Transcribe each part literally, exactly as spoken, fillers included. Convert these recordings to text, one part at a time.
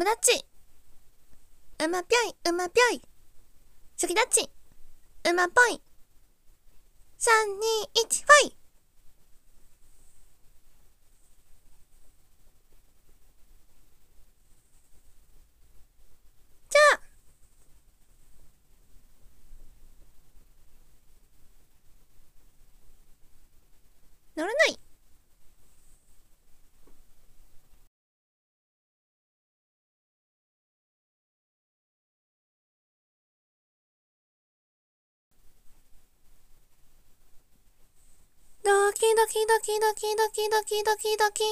友達。馬ぴょい、馬ぴょい。好きだち。馬っぽい。さん、に、いち、ファイ。じゃあ。乗らない。ドキドキドキドキドキドキドキドキ。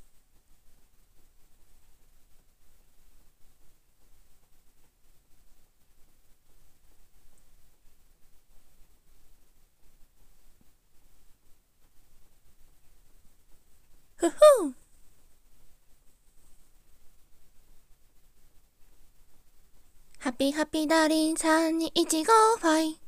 ふふん。ハッピーハッピーダーリンさんにいちごファイ。